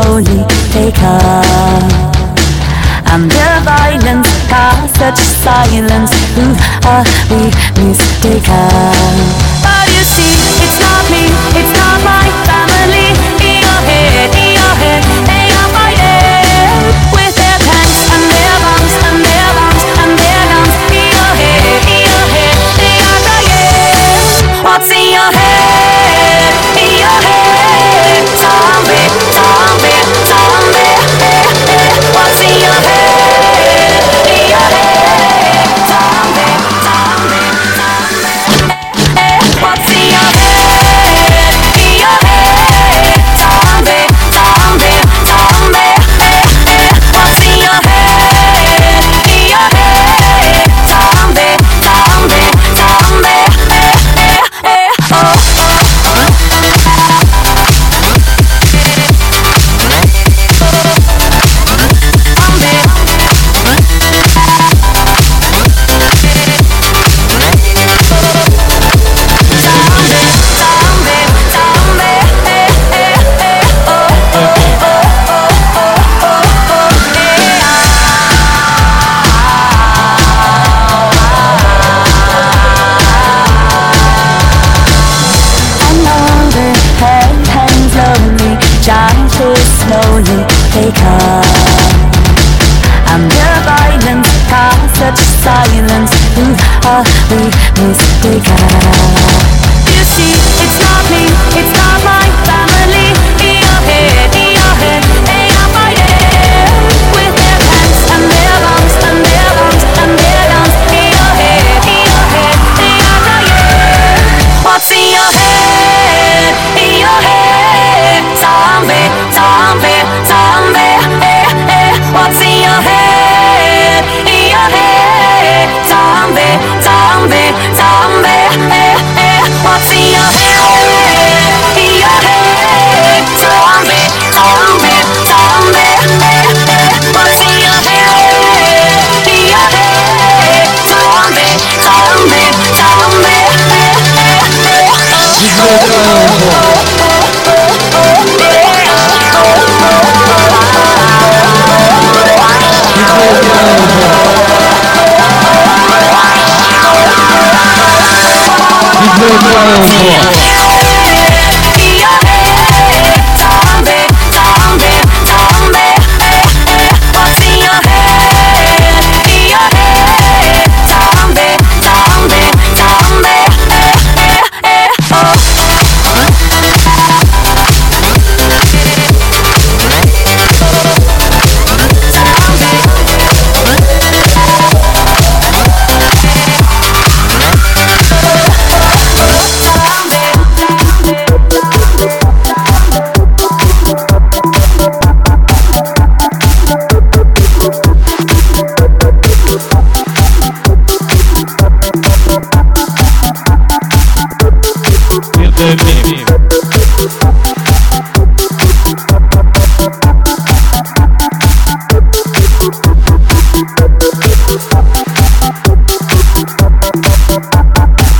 slowly they come. And their violence casts such silence. Who are we mistaken? But you see, it's not me, it's not my family. In your head, they are fighting with their tanks and their bombs and their bombs and their guns. In your head, they are crying. What's in your head? In your head, zombie, zombie, zombie. What's in your head? In your head, zombie, zombie, zombie. What's in your head? In your head, zombie, zombie, zombie. What's in your head? In your head, zombie, zombie, zombie. Slowly they come, and their violence casts such silence. Who are we mistaken? You see, it's not me, it's not my family. In your head, they are fighting with their tanks and their bombs and their bombs and their guns. In your head, they are crying. What's in your head? In your head, zombie, zombie, zombie. What's in your head? In your head, zombie, zombie, zombie. What's in your head? In your head, zombie, zombie, zombie. What's in your head? In your head, zombie, zombie, zombie.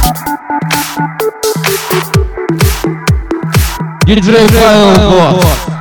Диджей Павел.